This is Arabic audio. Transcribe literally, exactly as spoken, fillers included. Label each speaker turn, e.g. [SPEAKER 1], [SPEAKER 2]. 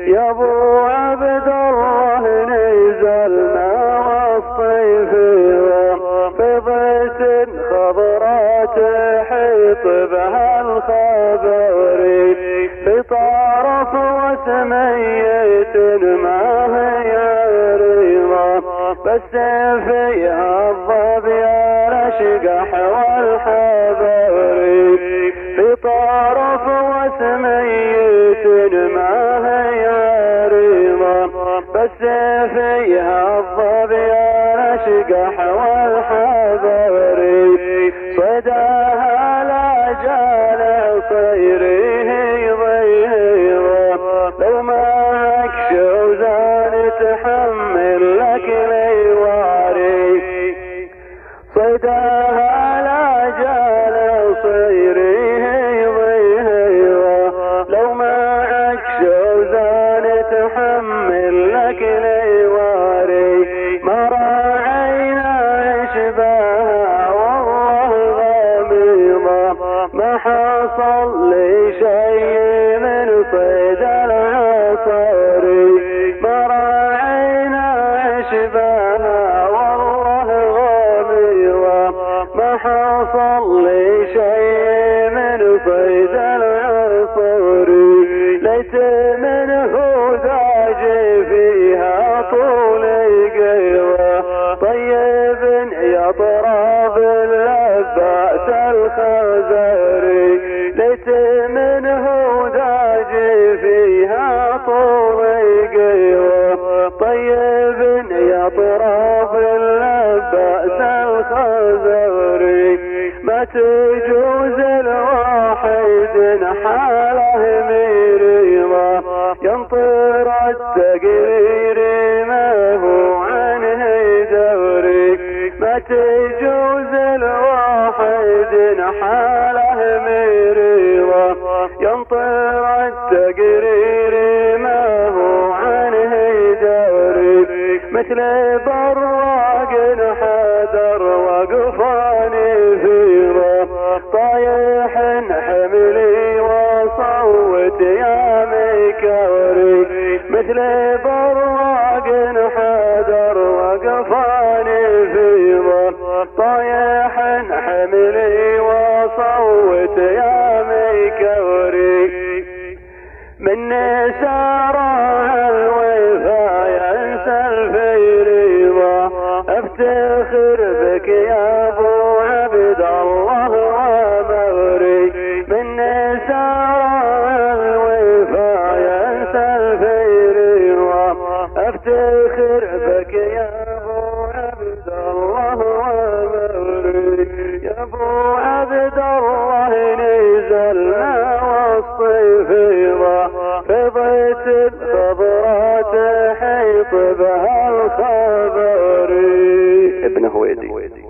[SPEAKER 1] يا ابو عبد الله نزلنا والصيف فضيت خضراء تحيط بها الخبر في طرف وسمية ما هي رضا بس فيها الظبي الاشقح والحبر في طرف وسمية ما هي رضا بس فيها الظبي الاشقح والحبر صداها لا جال صيره ضيضا لو معك شوزان تحمل لك ليواري صداها لا جال صيره ضيضا لو معك شوزان تحمل لك ليواري ما راعينا اشباها والله غميضة ما حصل لي شيء من صيد العصاري ما راعينا اشباها والله غميضة ما حصل لي شيء من صيد العصاري ليت منه داجي فيها طول قيوة طيب يا طراب اللباس الخزري ليت منه داجي فيها طول قيوة طيب يا طراب اللباس الخزري ما تجوز الواحد حاله مريضة ينطر التقرير ما هو عنه دوري ما تجوز الواحد حاله مريضة ينطر التقرير ما هو عنه دوري مثل براق حذر وقفاني فيضة طايح حملي وصوت يا مكوري مثل براق حذر وقفاني فيضة طايح حملي وصوت يا مكوري من سارع الوفا ينسى الفريضة افتخر بك يا ابو عبد الله ومغري من سارع الوفا ينسى الفريضة افتخر بك يا ابو عبد الله ومغري يا ابو عبد الله نزلنا والصيفيضة فضيت الخضراء تحيط بها الخبر. ابن هويدي.